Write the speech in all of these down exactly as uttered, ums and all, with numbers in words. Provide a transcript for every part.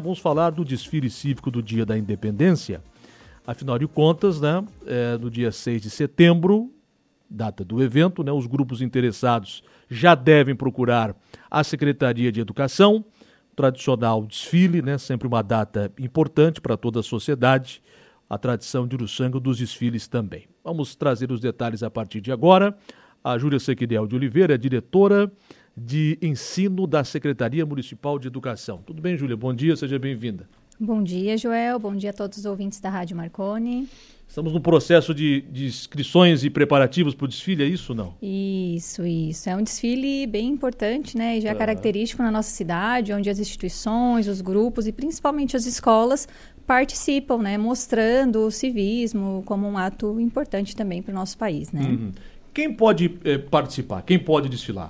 vamos falar do desfile cívico do Dia da Independência. Afinal de contas, né, é, no dia seis de setembro, data do evento, né, os grupos interessados já devem procurar a Secretaria de Educação. Tradicional desfile, né, sempre uma data importante para toda a sociedade. A tradição de Uruçanga dos desfiles também. Vamos trazer os detalhes a partir de agora. A Júlia Sequidiel de Oliveira é diretora de ensino da Secretaria Municipal de Educação. Tudo bem, Júlia? Bom dia, seja bem-vinda. Bom dia, Joel. Bom dia a todos os ouvintes da Rádio Marconi. Estamos no processo de, de inscrições e preparativos para o desfile, é isso ou não? Isso, isso. É um desfile bem importante, né? E já uhum. característico na nossa cidade, onde as instituições, os grupos e principalmente as escolas participam, né? Mostrando o civismo como um ato importante também para o nosso país, né? Uhum. Quem pode eh, participar? Quem pode desfilar?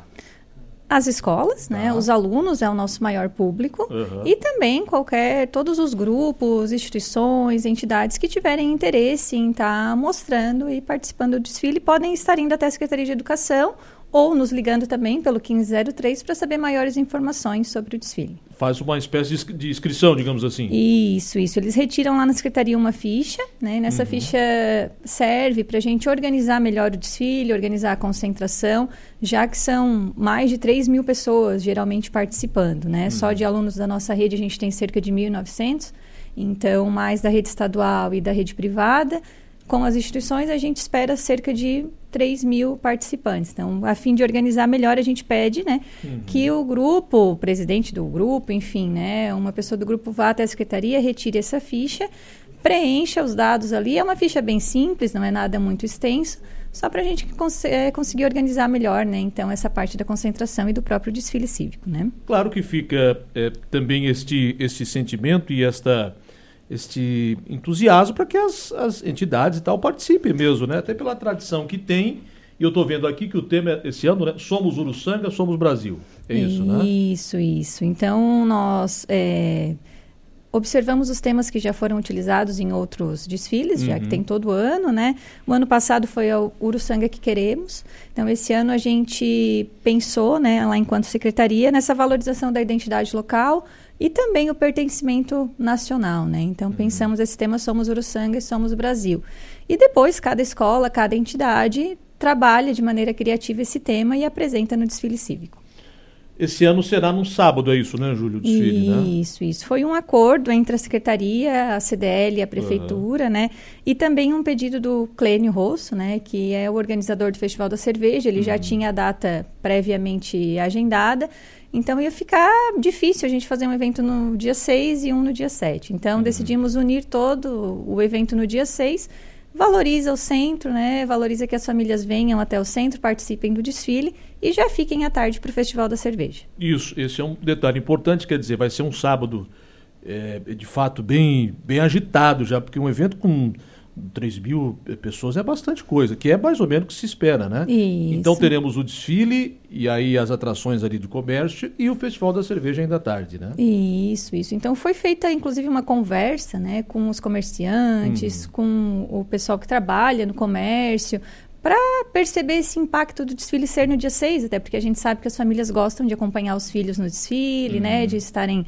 As escolas, né? Ah. Os alunos é o nosso maior público uhum. e também qualquer, todos os grupos, instituições, entidades que tiverem interesse em estar tá mostrando e participando do desfile podem estar indo até a Secretaria de Educação ou nos ligando também pelo quinze zero três para saber maiores informações sobre o desfile. Faz uma espécie de inscrição, digamos assim. Isso, isso. Eles retiram lá na Secretaria uma ficha, né? E nessa uhum. ficha serve para a gente organizar melhor o desfile, organizar a concentração, já que são mais de três mil pessoas geralmente participando, né? Uhum. Só de alunos da nossa rede a gente tem cerca de mil e novecentos, então mais da rede estadual e da rede privada. Com as instituições, a gente espera cerca de três mil participantes. Então, a fim de organizar melhor, a gente pede, né, uhum. que o grupo, o presidente do grupo, enfim, né, uma pessoa do grupo vá até a secretaria, retire essa ficha, preencha os dados ali. É uma ficha bem simples, não é nada muito extenso, só para a gente cons- é, conseguir organizar melhor, né, então, essa parte da concentração e do próprio desfile cívico, né? Claro que fica é, também este, este sentimento e esta... este entusiasmo para que as, as entidades e tal participem mesmo, né? Até pela tradição que tem. E eu estou vendo aqui que o tema esse ano, né? Somos Uruçanga, somos Brasil. É isso, né? Isso, isso. Então, nós é, observamos os temas que já foram utilizados em outros desfiles, uhum. já que tem todo ano, né? O ano passado foi o Uruçanga que queremos. Então, esse ano a gente pensou, né, lá enquanto secretaria, nessa valorização da identidade local, e também o pertencimento nacional, né? Então, pensamos esse tema, somos Uruçanga e somos Brasil. E depois, cada escola, cada entidade trabalha de maneira criativa esse tema e apresenta no desfile cívico. Esse ano será no sábado, é isso, né, Júlio, o desfile, isso, né? Isso, isso. Foi um acordo entre a Secretaria, a C D L e a Prefeitura, uhum. né? E também um pedido do Clênio Rosso, né? Que é o organizador do Festival da Cerveja. Ele uhum. já tinha a data previamente agendada. Então, ia ficar difícil a gente fazer um evento no dia seis e um no dia sete. Então, uhum. decidimos unir todo o evento no dia seis. Valoriza o centro, né? Valoriza que as famílias venham até o centro, participem do desfile e já fiquem à tarde para o Festival da Cerveja. Isso, esse é um detalhe importante, quer dizer, vai ser um sábado, é, de fato, bem, bem agitado já, porque um evento com três mil pessoas é bastante coisa, que é mais ou menos o que se espera, né? Isso. Então teremos o desfile e aí as atrações ali do comércio e o Festival da Cerveja ainda à tarde, né? Isso, isso. Então foi feita inclusive uma conversa, né, com os comerciantes, uhum. com o pessoal que trabalha no comércio, para perceber esse impacto do desfile ser no dia seis, até porque a gente sabe que as famílias gostam de acompanhar os filhos no desfile, uhum. né, de estarem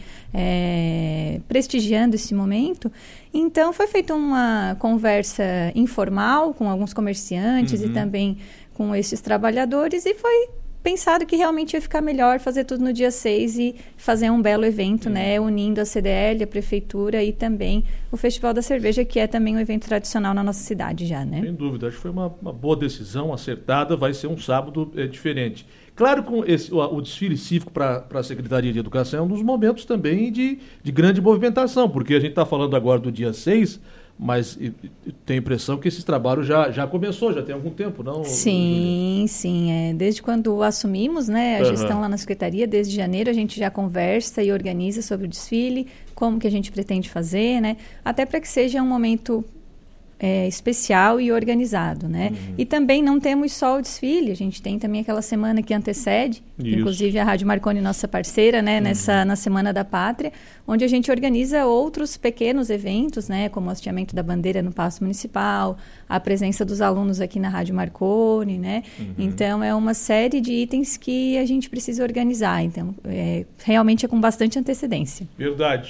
é, prestigiando esse momento. Então, foi feita uma conversa informal com alguns comerciantes uhum. e também com esses trabalhadores e foi pensado que realmente ia ficar melhor fazer tudo no dia seis e fazer um belo evento, uhum. né, unindo a C D L, a Prefeitura e também o Festival da Cerveja, que é também um evento tradicional na nossa cidade já, né? Sem dúvida, acho que foi uma, uma boa decisão, acertada, vai ser um sábado é, diferente. Claro que esse, o, o desfile cívico para a Secretaria de Educação é um dos momentos também de, de grande movimentação, porque a gente está falando agora do dia seis, mas e, e, tenho a impressão que esse trabalho já, já começou, já tem algum tempo, não? Sim, sim. É. Desde quando assumimos, né, a uhum. gestão lá na Secretaria, desde janeiro a gente já conversa e organiza sobre o desfile, como que a gente pretende fazer, né? Até para que seja um momento é, especial e organizado, né? Uhum. E também não temos só o desfile, a gente tem também aquela semana que antecede, inclusive a Rádio Marconi, nossa parceira, né? Uhum. Nessa, na Semana da Pátria, onde a gente organiza outros pequenos eventos, né? Como o hasteamento da bandeira no Paço Municipal, a presença dos alunos aqui na Rádio Marconi, né? Uhum. Então, é uma série de itens que a gente precisa organizar. Então, é, realmente é com bastante antecedência. Verdade.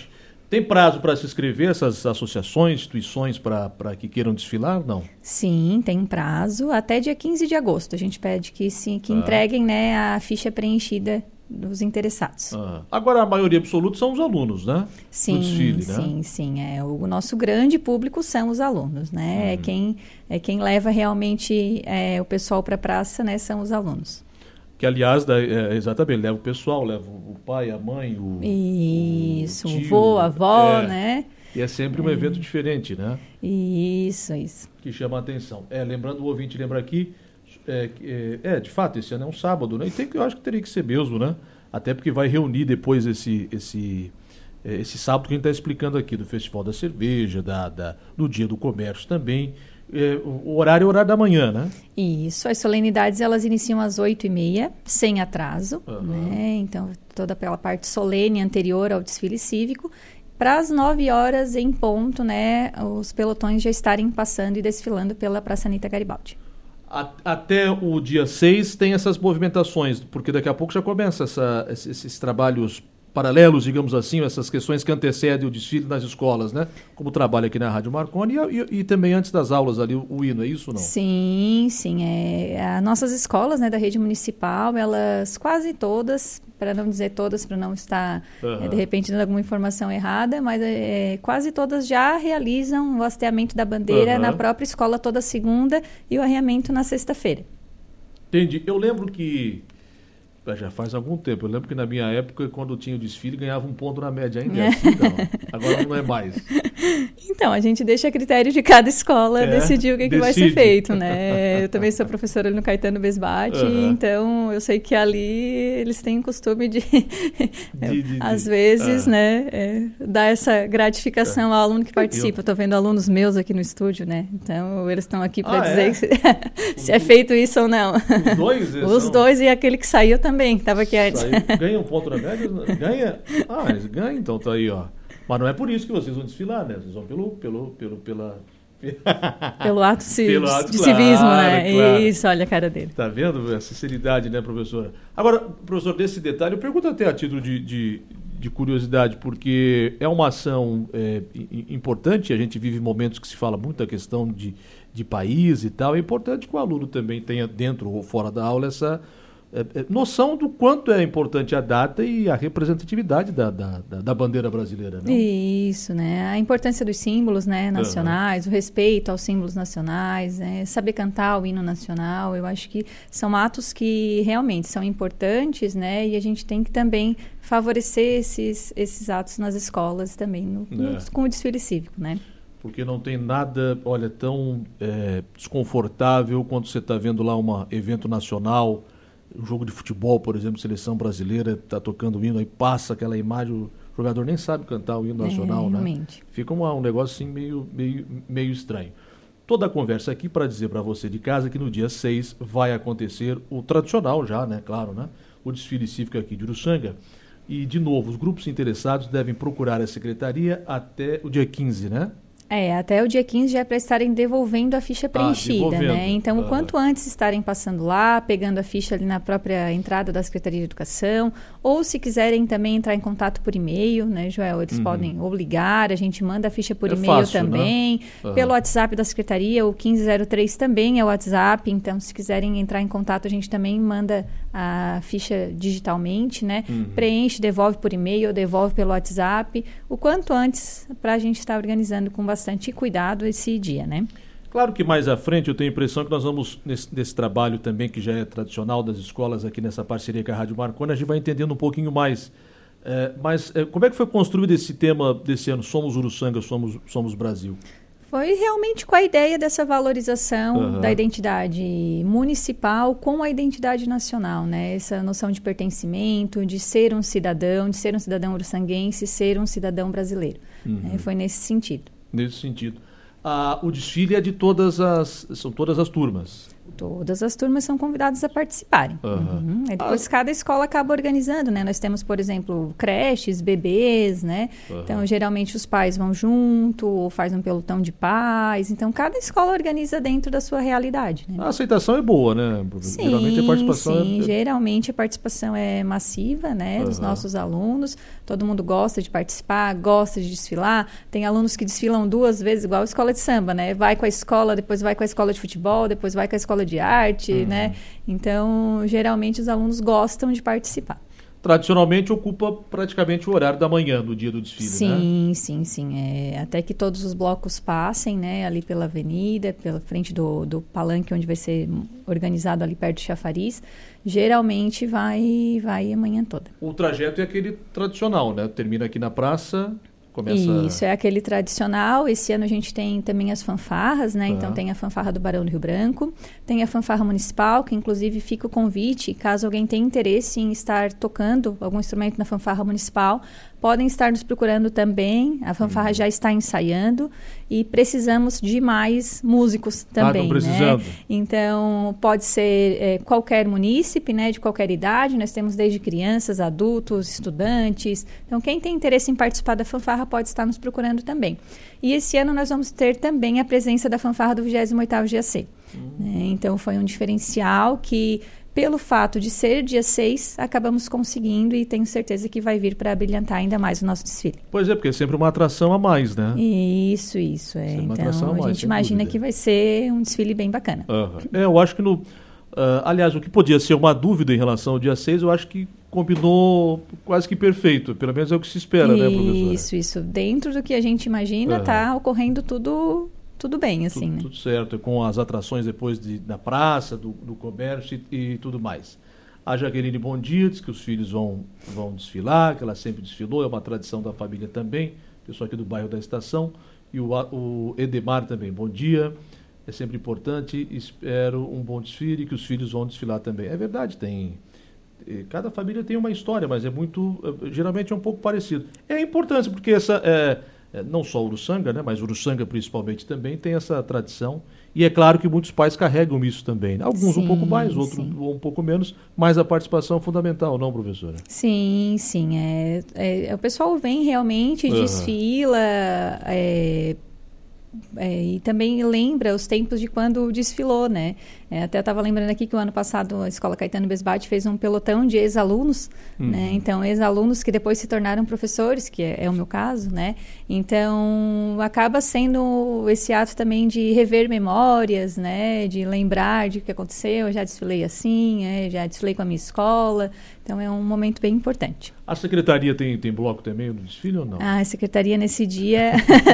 Tem prazo para se inscrever essas associações, instituições para que queiram desfilar? Não? Sim, tem prazo. Até dia quinze de agosto. A gente pede que, sim, que ah. entreguem, né, a ficha preenchida dos interessados. Ah. Agora, a maioria absoluta são os alunos, né? Sim, do desfile, sim, né? sim. É, o nosso grande público são os alunos, né? Uhum. É, quem, é quem leva realmente é, o pessoal para a praça, né, são os alunos. Que, aliás, da, é, exatamente, leva o pessoal, leva o pai, a mãe, o Isso, o, tio, o vô, a avó, é, né? E é sempre um é. evento diferente, né? Isso, isso. Que chama a atenção. É, lembrando, o ouvinte lembra aqui, é, é, é, de fato, esse ano é um sábado, né? E tem, eu acho que teria que ser mesmo, né? Até porque vai reunir depois esse, esse, esse sábado que a gente está explicando aqui, do Festival da Cerveja, da, da, do Dia do Comércio também. É, o horário é o horário da manhã, né? Isso, as solenidades elas iniciam às oito e meia, sem atraso, uhum. né? Então, toda pela parte solene anterior ao desfile cívico. Para as nove horas em ponto, né, os pelotões já estarem passando e desfilando pela Praça Anita Garibaldi. Até o dia seis tem essas movimentações, porque daqui a pouco já começa essa, esses, esses trabalhos paralelos, digamos assim, essas questões que antecedem o desfile nas escolas, né? Como trabalho aqui na Rádio Marconi e, e, e também antes das aulas ali, o, o hino, é isso ou não? Sim, sim. É, as nossas escolas, né, da rede municipal, elas quase todas, para não dizer todas, para não estar, uhum. é, de repente, dando alguma informação errada, mas é, quase todas já realizam o hasteamento da bandeira uhum. na própria escola toda segunda e o arreamento na sexta-feira. Entendi. Eu lembro que já faz algum tempo. Eu lembro que na minha época, quando tinha o desfile, ganhava um ponto na média. Ainda é assim, não. Agora não é mais. Então, a gente deixa a critério de cada escola é, decidir o que, que vai ser feito, né? Eu também sou professora ali no Caetano Besbate, uhum. então eu sei que ali eles têm o costume de, de, de às de, vezes, uhum. né, é, dar essa gratificação é. ao aluno que participa. Eu estou vendo alunos meus aqui no estúdio, né? Então, eles estão aqui para ah, dizer é? se, se é feito isso ou não. Os dois? Os são... dois e aquele que saiu também. Também, estava aqui antes. Saiu, ganha um ponto na média? Ganha? Ah, eles ganham, então tá aí, ó. Mas não é por isso que vocês vão desfilar, né? Vocês vão pelo, pelo, pelo, pela... pelo ato, ci... pelo ato de claro, civismo, né? Claro. Isso, olha a cara dele. Tá vendo? A sinceridade, né, professora? Agora, professor, desse detalhe, eu pergunto até a título de, de, de curiosidade, porque é uma ação é, importante, a gente vive momentos que se fala muito da questão de, de país e tal, é importante que o aluno também tenha, dentro ou fora da aula, essa... É, é, noção do quanto é importante a data e a representatividade da, da, da, da bandeira brasileira, não? Isso, né? A importância dos símbolos, né, nacionais, uhum. o respeito aos símbolos nacionais, né? Saber cantar o hino nacional, eu acho que são atos que realmente são importantes, né? E a gente tem que também favorecer esses, esses atos nas escolas também, no, é. no, com o desfile cívico, né? Porque não tem nada, olha, tão é, desconfortável quando você está vendo lá um evento nacional, um jogo de futebol, por exemplo, seleção brasileira, está tocando o hino, aí passa aquela imagem, o jogador nem sabe cantar o hino nacional, é, realmente. Né? Fica um, um negócio assim meio, meio, meio estranho. Toda a conversa aqui para dizer para você de casa que no dia seis vai acontecer o tradicional já, né? Claro, né? O desfile cívico aqui de Uruçanga. E, de novo, os grupos interessados devem procurar a secretaria até o dia quinze, né? É, até o dia quinze já é para estarem devolvendo a ficha preenchida, ah, né? Então, ah. o quanto antes estarem passando lá, pegando a ficha ali na própria entrada da Secretaria de Educação, ou se quiserem também entrar em contato por e-mail, né, Joel? Eles uhum. podem ou ligar, a gente manda a ficha por é e-mail fácil, também, né? uhum. pelo WhatsApp da Secretaria, o quinze zero três também é o WhatsApp, então se quiserem entrar em contato, a gente também manda a ficha digitalmente, né? Uhum. Preenche, devolve por e-mail, devolve pelo WhatsApp, o quanto antes para a gente estar organizando com bastante bastante cuidado esse dia, né? Claro que mais à frente eu tenho a impressão que nós vamos, nesse, nesse trabalho também, que já é tradicional das escolas aqui nessa parceria com a Rádio Marconi, a gente vai entendendo um pouquinho mais. É, mas é, como é que foi construído esse tema desse ano, Somos Uruçanga, Somos, Somos Brasil? Foi realmente com a ideia dessa valorização uhum. da identidade municipal com a identidade nacional, né? Essa noção de pertencimento, de ser um cidadão, de ser um cidadão uruçanguense, ser um cidadão brasileiro. Uhum. É, foi nesse sentido. Nesse sentido. Ah, o desfile é de todas as... São todas as turmas. Todas as turmas são convidadas a participarem. Uhum. Uhum. E depois ah. cada escola acaba organizando, né? Nós temos, por exemplo, creches, bebês, né? Uhum. Então, geralmente os pais vão junto, ou faz um pelotão de pais. Então, cada escola organiza dentro da sua realidade, né? A aceitação é boa, né? Sim, geralmente a participação sim. É... Geralmente a participação é massiva, né? Uhum. Dos nossos alunos. Todo mundo gosta de participar, gosta de desfilar. Tem alunos que desfilam duas vezes, igual a escola de samba, né? Vai com a escola, depois vai com a escola de futebol, depois vai com a escola de arte, uhum. né? Então, geralmente os alunos gostam de participar. Tradicionalmente ocupa praticamente o horário da manhã do dia do desfile, sim, né? Sim, sim, sim. É, até que todos os blocos passem, né? Ali pela avenida, pela frente do, do palanque onde vai ser organizado ali perto do chafariz. Geralmente vai, vai a manhã toda. O trajeto é aquele tradicional, né? Termina aqui na praça... Começa... Isso, é aquele tradicional. Esse ano a gente tem também as fanfarras, né? Uhum. Então tem a fanfarra do Barão do Rio Branco, tem a fanfarra municipal, que inclusive fica o convite, caso alguém tenha interesse em estar tocando algum instrumento na fanfarra municipal, podem estar nos procurando também. A fanfarra uhum. já está ensaiando e precisamos de mais músicos também, ah, precisando. Né? Então, pode ser é, qualquer munícipe, né, de qualquer idade. Nós temos desde crianças, adultos, estudantes. Então, quem tem interesse em participar da fanfarra pode estar nos procurando também. E esse ano nós vamos ter também a presença da fanfarra do vigésimo oitavo G A C. Uhum. Né? Então, foi um diferencial que... Pelo fato de ser dia seis, acabamos conseguindo e tenho certeza que vai vir para brilhantar ainda mais o nosso desfile. Pois é, porque é sempre uma atração a mais, né? Isso, isso. É. Então, a, mais, a gente imagina dúvida. Que vai ser um desfile bem bacana. Uhum. É, eu acho que no... Uh, aliás, o que podia ser uma dúvida em relação ao dia seis, eu acho que combinou quase que perfeito. Pelo menos é o que se espera, isso, né, professora? Isso, isso. Dentro do que a gente imagina, está uhum. ocorrendo tudo... Tudo bem, assim, tudo, né? Tudo certo, com as atrações depois de, da praça, do, do comércio e, e tudo mais. A Jaqueline, bom dia, diz que os filhos vão, vão desfilar, que ela sempre desfilou, é uma tradição da família também, pessoal aqui do bairro da Estação. E o, o Edemar também, bom dia, é sempre importante, espero um bom desfile, que os filhos vão desfilar também. É verdade, tem... Cada família tem uma história, mas é muito... Geralmente é um pouco parecido. É importante, porque essa... É, É, não só Uruçanga, né, mas Uruçanga principalmente também tem essa tradição. E é claro que muitos pais carregam isso também. Alguns sim, um pouco mais, outros um pouco menos, mas a participação é fundamental, não, professora? Sim, sim. É, é, o pessoal vem realmente, uhum. desfila... É... É, e também lembra os tempos de quando desfilou, né? É, até eu estava lembrando aqui que o ano passado a Escola Caetano Besbate fez um pelotão de ex-alunos, uhum. né? Então, ex-alunos que depois se tornaram professores, que é, é o meu caso, né? Então, acaba sendo esse ato também de rever memórias, né? De lembrar de o que aconteceu, eu já desfilei assim, é, já desfilei com a minha escola. Então, é um momento bem importante. A secretaria tem, tem bloco também no desfile ou não? Ah, a secretaria nesse dia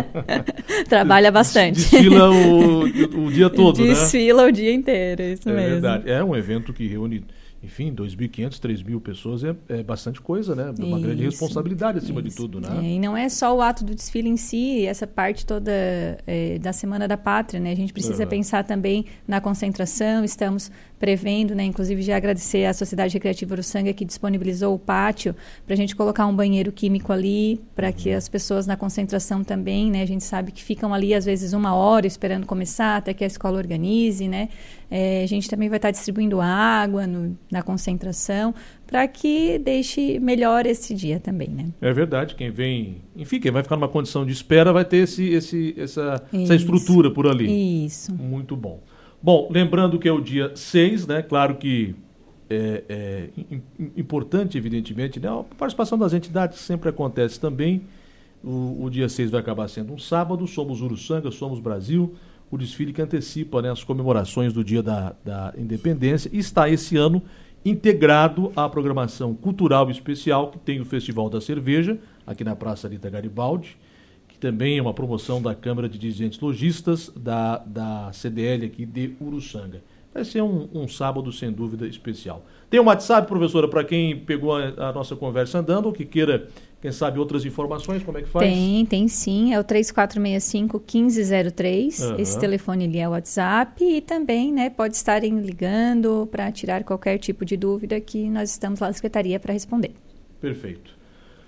trabalha bastante. Desfila o, o dia todo, Desfila né? Desfila o dia inteiro, isso é mesmo. Verdade. É um evento que reúne, enfim, dois mil e quinhentos, três mil pessoas, é, é bastante coisa, né? Uma isso, grande responsabilidade acima isso. de tudo, né? É, e não é só o ato do desfile em si, essa parte toda é, da Semana da Pátria, né? A gente precisa uhum. pensar também na concentração, estamos prevendo, né? Inclusive já agradecer à Sociedade Recreativa Uruçanga que disponibilizou o pátio para a gente colocar um banheiro químico ali, para uhum. que as pessoas na concentração também, né? A gente sabe que ficam ali às vezes uma hora esperando começar, até que a escola organize, né? É, a gente também vai estar distribuindo água no, na concentração para que deixe melhor esse dia também, né? É verdade, quem vem, enfim, quem vai ficar numa condição de espera vai ter esse, esse, essa, essa estrutura por ali. Isso. Muito bom. Bom, lembrando que é o dia seis, né? Claro que é, é importante, evidentemente, né? A participação das entidades sempre acontece também. O, o dia seis vai acabar sendo um sábado, somos Uruçanga, somos Brasil, o desfile que antecipa, né, as comemorações do dia da, da independência e está esse ano integrado à programação cultural especial que tem o Festival da Cerveja, aqui na Praça Rita Garibaldi, que também é uma promoção da Câmara de Dirigentes Lojistas da, da C D L aqui de Uruçanga. Vai ser um, um sábado, sem dúvida, especial. Tem um WhatsApp, professora, para quem pegou a, a nossa conversa andando ou que queira, quem sabe, outras informações, como é que faz? Tem, tem sim. É o três quatro seis cinco, um cinco zero três. Uhum. Esse telefone ali é o WhatsApp. E também, né, pode estarem ligando para tirar qualquer tipo de dúvida que nós estamos lá na Secretaria para responder. Perfeito.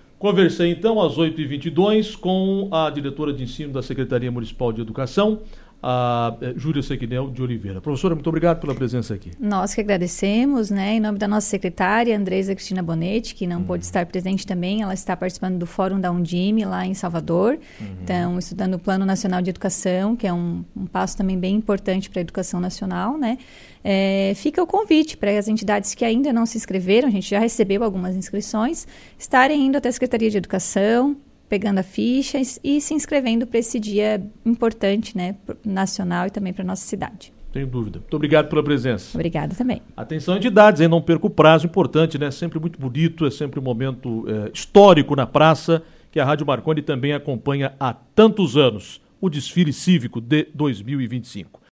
Conversei, então, às oito e vinte e dois com a diretora de ensino da Secretaria Municipal de Educação, a Júlia Sequinel de Oliveira. Professora, muito obrigado pela presença aqui. Nós que agradecemos, né? Em nome da nossa secretária, Andresa Cristina Bonetti, que não uhum. pôde estar presente também, ela está participando do Fórum da Undime lá em Salvador, uhum. então estudando o Plano Nacional de Educação, que é um, um passo também bem importante para a educação nacional, né? É, fica o convite para as entidades que ainda não se inscreveram, a gente já recebeu algumas inscrições, estarem indo até a Secretaria de Educação, pegando a ficha e se inscrevendo para esse dia importante, né, nacional e também para a nossa cidade. Sem dúvida. Muito obrigado pela presença. Obrigada também. Atenção, entidades, hein? Não perca o prazo, importante, né? Sempre muito bonito, é sempre um momento é, histórico na praça, que a Rádio Marconi também acompanha há tantos anos, o desfile cívico de dois mil e vinte e cinco.